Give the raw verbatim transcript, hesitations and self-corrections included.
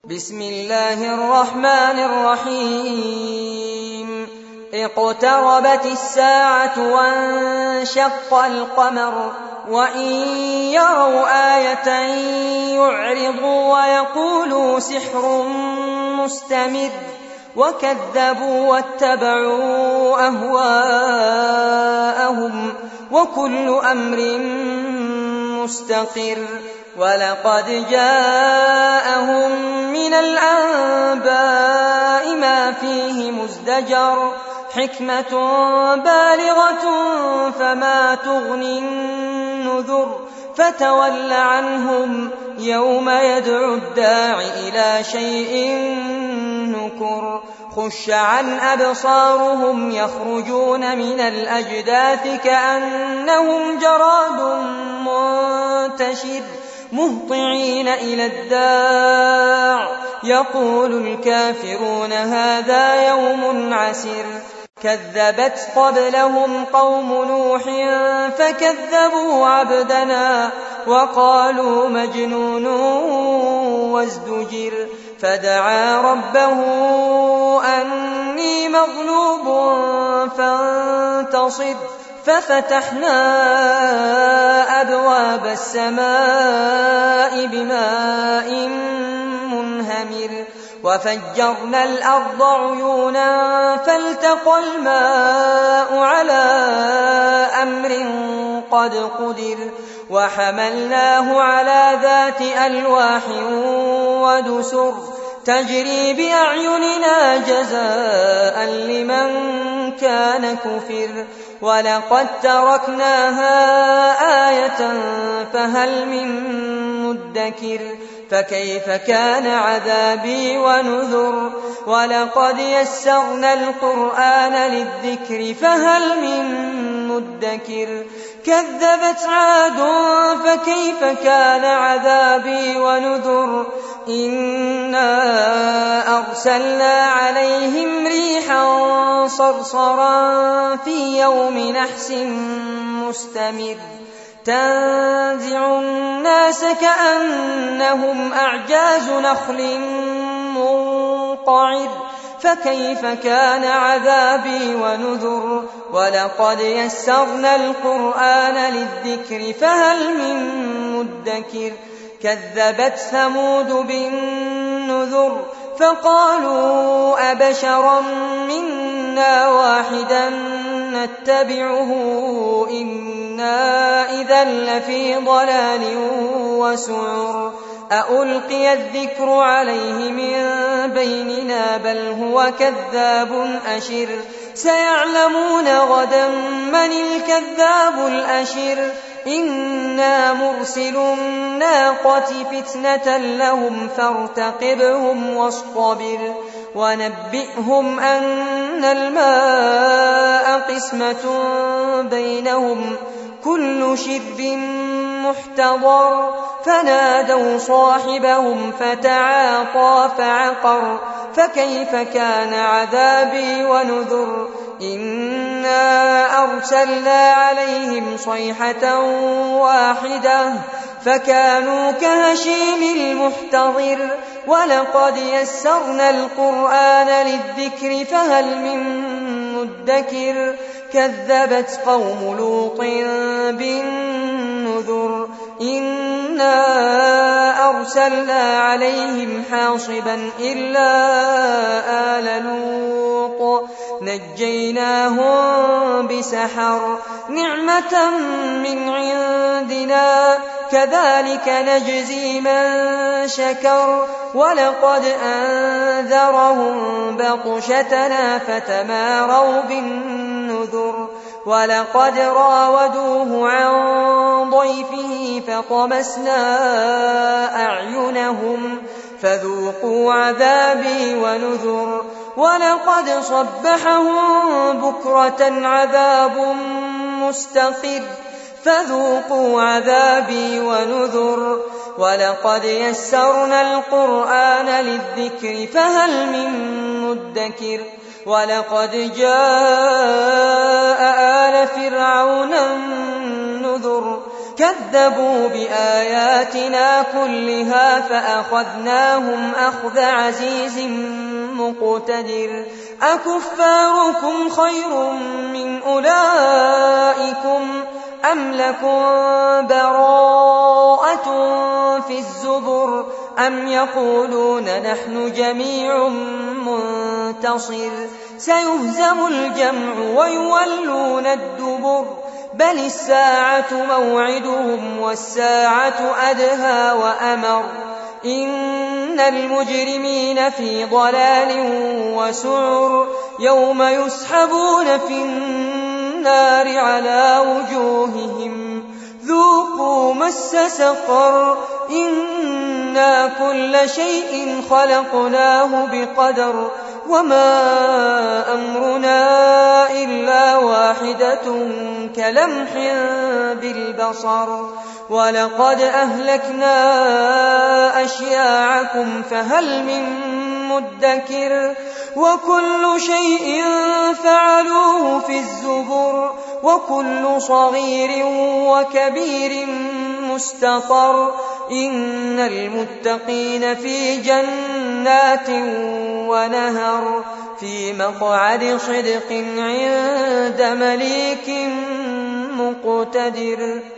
بسم الله الرحمن الرحيم اقتربت الساعة وانشق القمر وإن يروا آية يعرضوا ويقولوا سحر مستمر وكذبوا واتبعوا أهواءهم وكل أمر مستقر ولقد جاءهم من الأنباء ما فيه مزدجر حكمة بالغة فما تغني النذر فتول عنهم يوم يدعو الداع إلى شيء نكر خش عن أبصارهم يخرجون من الأجداث كأنهم جراد منتشر مهطعين إلى الداع يقول الكافرون هذا يوم عسر كذبت قبلهم قوم نوح فكذبوا عبدنا وقالوا مجنون وازدجر فدعا ربه أني مغلوب فانتصر ففتحنا أبواب السماء بماء منهمر وفجرنا الأرض عيونا فالتقى الماء على أمر قد قدر وحملناه على ذات ألواح ودسر تجري بأعيننا جزاء لمن كان كفر ولقد تركناها آية فهل من مدكر فكيف كان عذابي ونذر ولقد يسرنا القرآن للذكر فهل من مدكر كذبت عاد فكيف كان عذابي ونذر إنا أرسلنا عليهم ريحا صرصرا في يوم نحس مستمر تنزع الناس كأنهم أعجاز نخل منقعر فكيف كان عذابي ونذر ولقد يسرنا القرآن للذكر فهل من مدكر كذبت ثمود بالنذر فقالوا أبشرا منا واحدا نتبعه إنا إذا لفي ضلال وسعر أألقي الذكر عليه من بيننا بل هو كذاب أشر سيعلمون غدا من الكذاب الأشر إنا مرسل الناقة فتنة لهم فارتقبهم واصطبر ونبئهم أن الماء قسمة بينهم كل شرب محتضر فنادوا صاحبهم فتعاطى فعقر فكيف كان عذابي ونذر إنا أرسلنا عليهم صيحة واحدة فكانوا كهشيم المحتضر ولقد يسرنا القرآن للذكر فهل من مدكر كذبت قوم لوط بالنذر إنا أرسلنا عليهم حاصبا إلا آل لوط نجيناهم بسحر نعمة من عندنا كذلك نجزي من شكر ولقد أنذرهم بطشتنا فتماروا بالنذر ولقد راودوه عن ضيفه فطمسنا أعينهم فذوقوا عذابي ونذر ولقد صبحهم بكرة عذاب مستقر فذوقوا عذابي ونذر ولقد يسرنا القرآن للذكر فهل من مدكر ولقد جاء آل فرعون النذر كذبوا بآياتنا كلها فأخذناهم أخذ عزيز مقتدر أكفاركم خير من أولئكم أم لكم براءة في الزبر أم يقولون نحن جميع منتصر سيهزم الجمع ويولون الدبر بل الساعة موعدهم والساعة أدهى وأمر إن المجرمين في ضلال وسعر يوم يسحبون في النار على وجوههم ذوقوا مس سقر إنا كل شيء خلقناه بقدر وما أمرنا إلا واحدة كلمح بالبصر ولقد أهلكنا أشياعكم فهل من مدكر وكل شيء فعلوه في الزبر وكل صغير وكبير مستطر إن المتقين في جنات ونهر في مقعد صدق عند مليك مقتدر.